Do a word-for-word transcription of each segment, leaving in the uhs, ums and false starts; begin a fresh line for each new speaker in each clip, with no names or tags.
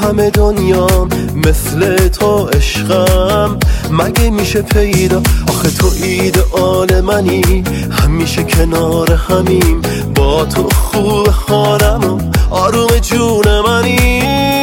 همه دنیام مثل تو عشقم مگه میشه پیدا؟ آخه تو ایدئال منی، همیشه کنار همیم، با تو خوب حالم و آروم جون منی.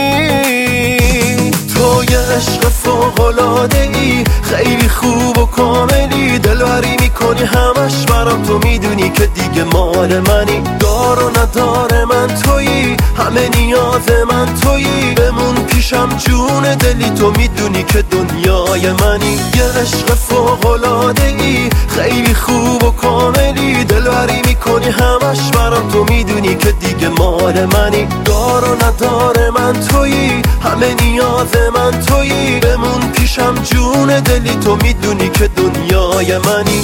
تو یه عشق فوق‌العاده ای، خیلی خوب و کاملی، دلبری میکنی همش برام، تو میدونی که دیگه مال منی. دار و ندار من تویی، همه نیاز من تویی، بمون پیشم جون دلی، تو میدونی که دنیای منی. یه عشق فوق‌العاده ای، خیلی خوب و کاملی، دلبری میکنی همش برام، تو میدونی که دیگه مال منی. دار و ندار من تویی، همه نیاز من تویی، بمون پیشم جون دلی، تو میدونی که دنیای منی.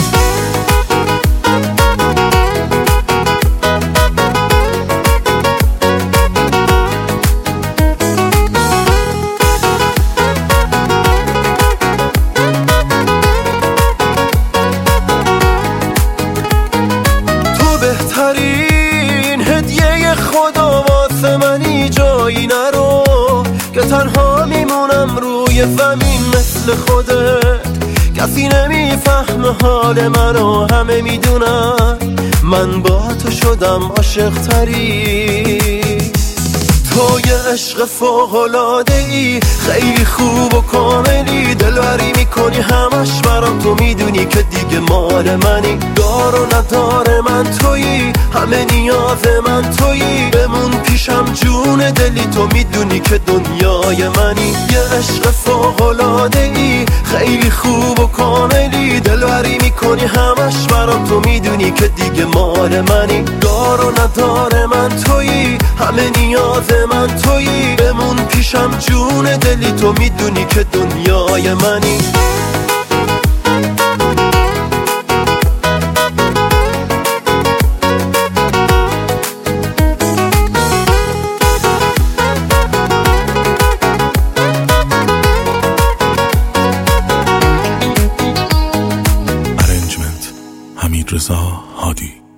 بهترین هدیه خدا واسه منی، جایی نرو که تنها میمونم روی زمین مثل خودت. کسی نمیفهمه حال منو، همه میدونن من با تو شدم عاشق تری. تو یه عشق فوق‌العاده ای، خیلی خوب و کاملی، دلبری میکنی همش برام، تو میدونی که دیگه مال منی. دار و ندار من تویی، همه نیاز من تویی، بمون پیشم جون دلی، تو میدونی که دنیای منی. یه عشق فوق‌العاده ای، خیلی خوب و کاملی، دلبری میکنی همش برام، تو میدونی که دیگه مال منی. دار و ندار من تویی، همه نیاز من تویی، بمون پیشم جون دلی، تو میدونی که دنیای منی.
Arrangement حمید رضا هادی.